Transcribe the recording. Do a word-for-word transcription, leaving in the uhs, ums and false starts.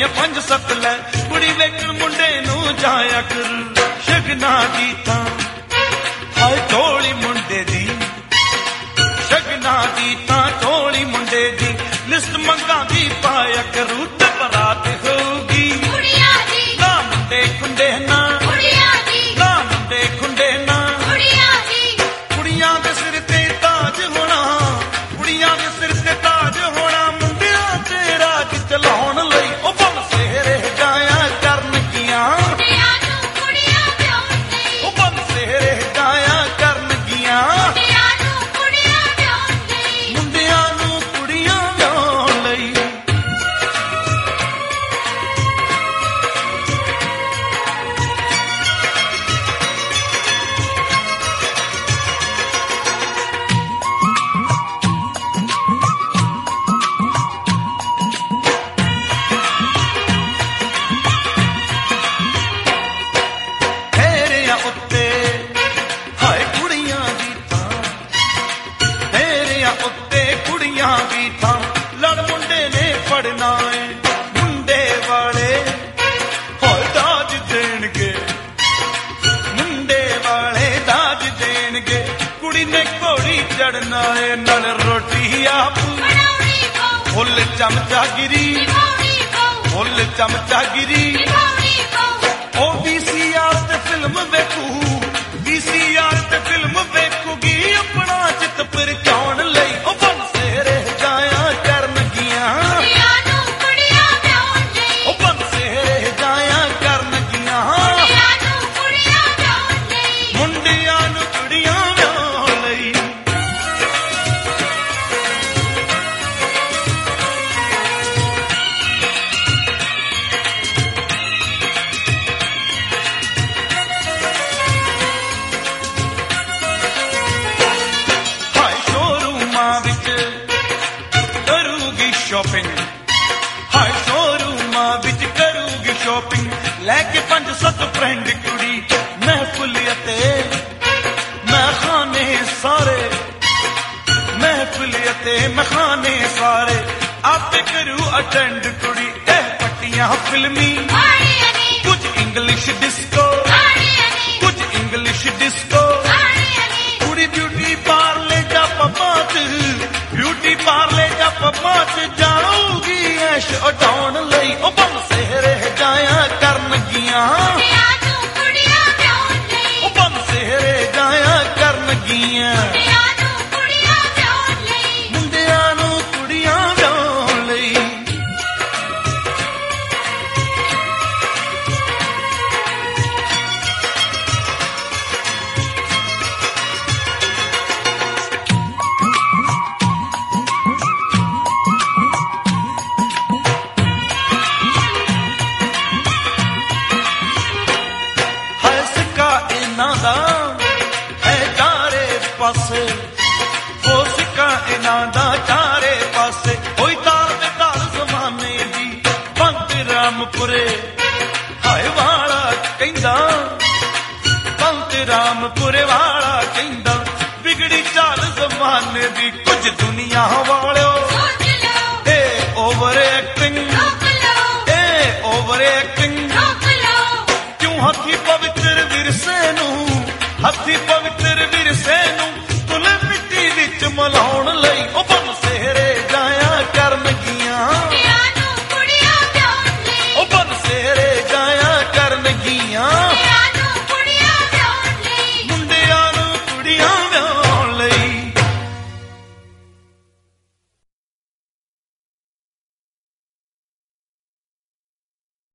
पंज सत लै कुड़ी वेचण मुंडे नूं जाया कर शगना दी तां हाय टोली मुंडे दी शगना दी तां टोली मुंडे दी लिस्ट मंगा दी पाया करूं ते बरात होगी कुड़िया दी ना मुंडे खुंडे ना कुड़िया दी ना मुंडे खुंडे ना कुड़िया दी कुड़ियां दे सिर ते ताज होना कुड़ियां दे सिर ते ताज होना मुंडिया ते राज चलाउण लई ओ बम सेहरे गाया करनगियां कुड़िया नूं कुड़िया ब्याहण लई ओ बम सेहरे गाया करनगियां कुड़िया नूं कुड़िया ब्याहण लई मुंडियां नूं कुड़ियां ਵਿਆਹੁਣ ਲਈ ਫੇਰਿਆਂ ਉੱਤੇ ਹਾਏ ਕੁੜੀਆਂ ਦੀ ਥਾਂ ਫੇਰਿਆਂ ਉੱਤੇ ਕੁੜੀਆਂ ਦੀ ਥਾਂ ਲੜ ਮੁੰਡੇ ਨੇ ਫੜਨਾ ਏ ਮੁੰਡੇ ਵਾਲੇ ਹੋਏ ਦਾਜ ਦੇਣਗੇ ਮੁੰਡੇ ਵਾਲੇ ਦਾਜ ਦੇਣਗੇ ਕੁੜੀ ਨੇ ਘੋੜੀ ਚੜਨਾ ਏ ਨਾਲ ਰੋਟੀ ਆਪ ਬਣਾਉਣੀ ਪਊ ਫੁੱਲ ਚਮਚਾਗਿਰੀ ਨਿਭਾਉਣੀ ਪਊ ਫੁੱਲ ਚਮਚਾਗਿਰੀ ਨਿਭਾਉਣੀ ਪਊ ਉਹ ਵੀਸੀਆਰ ਤੇ ਫਿਲਮ ਵੇਖੂ ਵੀਸੀਆਰ ਤੇ ਫਿਲਮ ਵੇਖੂਗੀ ਆਪਣਾ ਚਿੱਤ ਪਰਚਾਉਣ ਲਈ ਉਹ ਬਮ ਸੇਰੇ ਜਾਇਆ ਕਰਨਗੀਆਂ ਕੁੜੀਆ ਨੂੰ ਕੁੜੀਆ ਵਿਆਹਣ ਲਈ ਉਹ ਬਮ ਸੇਰੇ ਜਾਇਆ ਕਰਨਗੀਆਂ ਕੁੜੀਆ ਨੂੰ ਕੁੜੀਆ ਵਿਆਹਣ ਲਈ ਮੁੰਡਿਆਂ ਨੂੰ ਕੁੜੀਆਂ ਵਿਆਹੁਣ ਲਈ ਹਾਏ ਸ਼ੋਰੂਮਾਂ ਵਿੱਚ ਕਰੂਗੀ ਸ਼ਾਪਿੰਗ ਹਾਏ ਸ਼ੋਰੂਮਾਂ ਵਿੱਚ ਕਰੂਗੀ ਸ਼ਾਪਿੰਗ ਲੈ ਕੇ ਪੰਜ ਸੱਤ ਫਰੈਂਡ ਕੁੜੀ ਮਹਿਫਿਲ ਅਤੇ ਮਖਾਨੇ ਸਾਰੇ ਮਹਿਫਿਲ ਅਤੇ ਮਖਾਨੇ ਸਾਰੇ ਆਪੇ ਕਰੂ ਅਟੈਂਡ ਕੁੜੀ ਇਹ ਪੱਟੀਆਂ ਫਿਲਮੀ ਆਣੀਆਂ ਨੀ ਕੁਝ ਇੰਗਲਿਸ਼ ਡਿਸਕੋ ਆਣੀਆਂ ਨੀ ਕੁਝ ਇੰਗਲਿਸ਼ ਡਿਸਕੋ ਆਣੀਆਂ ਨੀ ਕੁੜੀ ਬਿਊਟੀ ਪਾਰਲੇ ਜਾਂ ਪੱਬਾਂ 'ਚ ਬਿਊਟੀ ਪਾਰਲੇ ਜਾਂ ਪੱਬਾਂ 'ਚ ਜਾਊਗੀ ਐਸ਼ ਉਡਾਉਣ ਲਈ ਉਹ ਬਮ ਸੇਹਰੇ ਜਾਇਆ ਕਰਨਗੀਆਂ ਕੁੜੀਆ ਨੂੰ ਕੁੜੀਆ ਵਿਆਹਣ ਲਈ ਉਹ ਬਮ ਸੇਹਰੇ ਜਾਇਆ ਕਰਨਗੀਆਂ ਕੁੜੀਆ ਨੂੰ ਕੁੜੀਆ ਵਿਆਹਣ ਲਈ ਮੁੰਡਿਆਂ ਨੂੰ ਕੁੜੀਆਂ ਵਿਆਹੁਣ ਲਈ ਹਾਏ ਸਿੱਕਾ ਇਹਨਾਂ ਦਾ ਹੈ ਚਾਰੇ ਪਾਸੇ ਉਹ ਸਿੱਕਾ ਇਹਨਾਂ ਦਾ ਚਾਰੇ ਪਾਸੇ ਕੋਈ ਤਾਰ ਤੇ ਤਾਰ ਜ਼ਮਾਨੇ ਦੀ ਬੰਦ ਰਾਮਪੁਰੇ ਹਾਏ ਵਾਲਾ ਕਹਿੰਦਾ ਬੰਦ ਰਾਮਪੁਰੇ ਵਾਲਾ ਕਹਿੰਦਾ ਵਿਗੜੀ ਚਾਲ ਜ਼ਮਾਨੇ ਦੀ ਕੁਝ ਦੁਨੀਆ ਵਾਲਾ